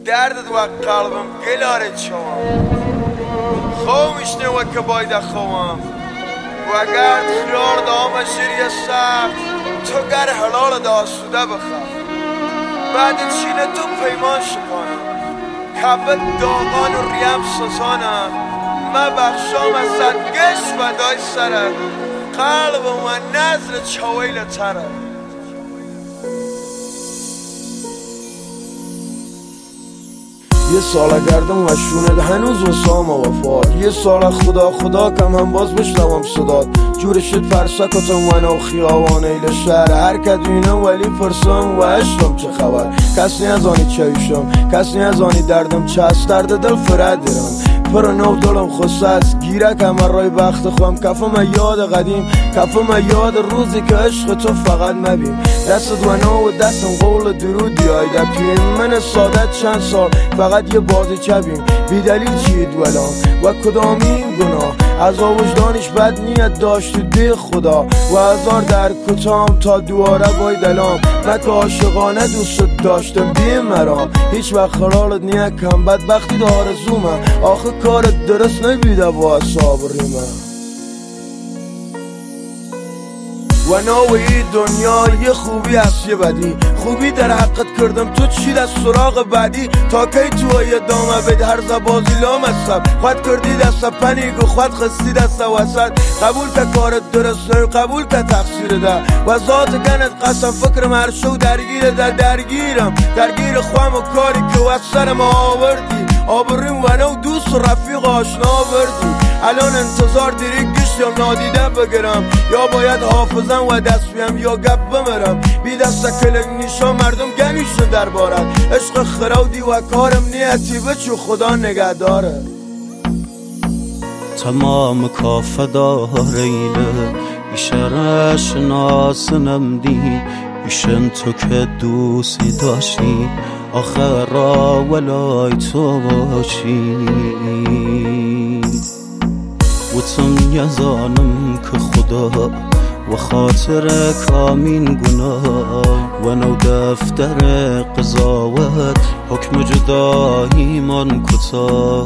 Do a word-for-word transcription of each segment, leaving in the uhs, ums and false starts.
دردت و قلبم گلاره چوام خومشنه و که باید خوام و اگر خیار دام شیری سخت تو گر حلال داسوده بخواه بعد چینه تو پیمان شکنم کبت داغان و ریم سزانم ما بخشام از سدگش و دای سره قلب و نظر چویل تره یه سال گردم و شونه هنوز وسام و وفاد یه سال خدا خدا کم هم باز بشنوم صداد جور شد فرسکتم و نو خیابان ایل شهر هر کدوینه ولی پرسم و اشتم چه خبر کس از آنی چایشم کس از آنی دردم چه از درد دل فرد دیرم پر نو دلم خصه است گیره که من رای بخت خوام کفم یاد قدیم کفم یاد روزی که عشق تو فقط مبین دستت و نو و دستم قول درودی آیده پیم من ساده چند سال فقط یه بازی چبیم بی دلیل چید ولام و کدامی گناه از وجدانش بد نیت داشت دی خدا و هزار در کتام تا دواره بای دلام من که عاشقانه دوست داشتم بی مرام هیچ وقت خلالت نیت کم بدبختی داره زومه آخه کارت درست نبیده با اصاب ریمه و نوعی دنیا یه خوبی هست یه بدی خوبی در حقت کردم تو چی دست سراغ بعدی تا کی تو یه دامه بید هر زبازی لام هستم خود کردی دست پنیگو خود خستی دست وسط قبول که کارت درست نو قبول که تقصیر ده و ذات گنت قسم فکرم هر شو درگیر ده درگیرم درگیر خوام و کاری که وز سرم آوردی آبریم و نو دوست و رفیق آشنا بردی الان انتظار دیری گشتم نادیده بگیرم یا باید حافظم و دست بیم یا گپ بمرم بی دست کلک نیشا مردم گمیشن در بارد عشق خراودی و کارم نیتی بچو خدا نگه داره تمام کافه داره ایله ایشه شناسنم دی ایشن تو که دوستی داشتی آخر را ولای تو باشی و تم یزانم که خدا و خاطر کامین گناه و نو دفتر قضاوت حکم جدایی من کتا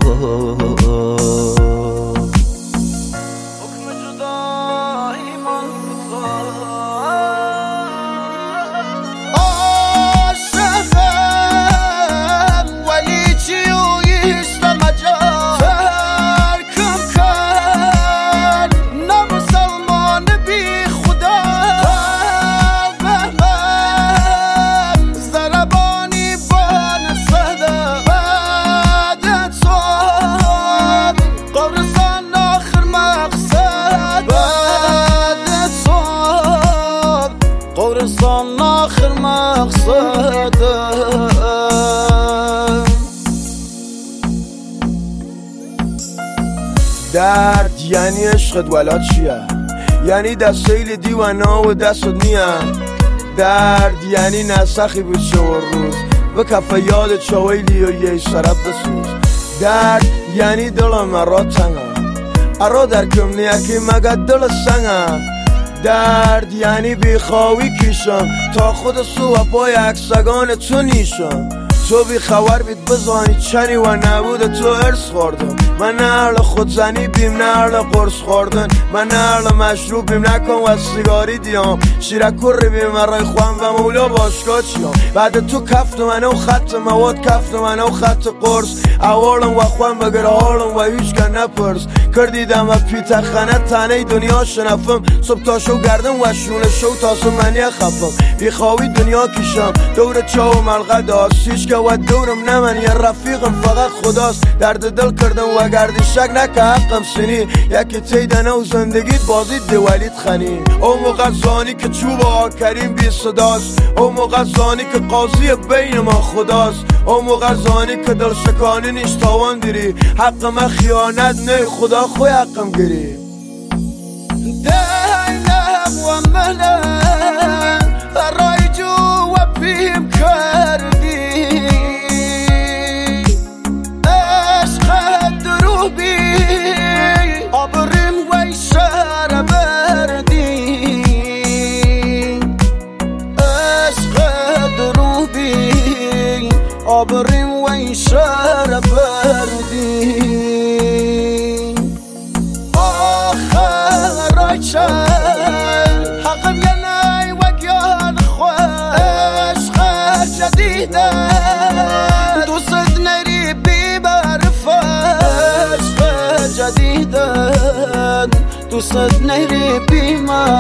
قبرستان آخر مقصده درد یعنی عشقت ولا چیه یعنی دستیل دیوانا و دستت نیه درد یعنی نسخی بود شو روز و کفه یاد چویلی و یه سرب بسوز درد یعنی دلم ارا تنگه ارا در کم نیکی مگه دل سنگه درد یعنی بیخواهی کشم تا خود سو و پای اکسگان تو نیشم تو بی خبر بید بزانی چنی و نبود تو ارس خوردم من نه اهل خودزنی بیم نه اهل قرص خوردن من نه اهل مشروب بیم نکن و سیگاری دیام شیرکر بیم رای خوام و مولا باشگاه چیام بعد تو کفت منو خط مواد کفت منو خط قرص اولم و خوام بگر حالم و هیچ کن نپرس کردیدم و پی تخنه تنه دنیا شنفم صبح تا شو گردم و شونه شو تاسو منی خفم بیخواهی دنیا کشم دور چاو ملغه داست هیچ که و دورم نمن یه رفیقم فقط خداست درد دل کردم و گردی شک نکه حقم سنی یکی تیدنه و زندگیت بازید دولیت خنی او موقع زانی که چوب ها کریم بی صداست او موقع زانی که قاضی بین ما خداست او موقع زانی که دل شکانی نیش تاوان دیری حق من خیانت نه خدا خوی حقم گیری دینم و منم رای جو و پیم کردی عشق درو بی آبریم و شهر بردی عشق درو بی آبریم و این شهر بردی آخر رایچن حقم ینای و گیان خواه عشق جدیدن دوست نری بی معرفت عشق جدیدن دوست نری بی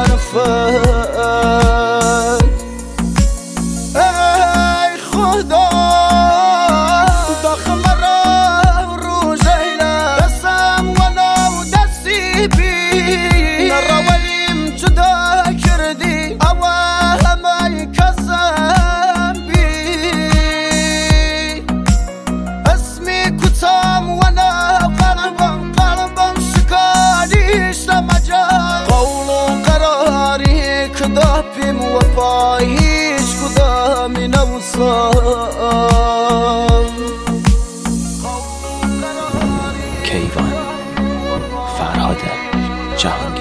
معرفت ای خدا داخل مرا رو زیره دستم و نو دستی بی نراولیم جدا کردی او همه کسم بی اسمی کتام و نه قلبم قلبم شکاریش نمجا قول و قراری کدابیم و پاییش کدامی نوصام کیوان فرهاد جهان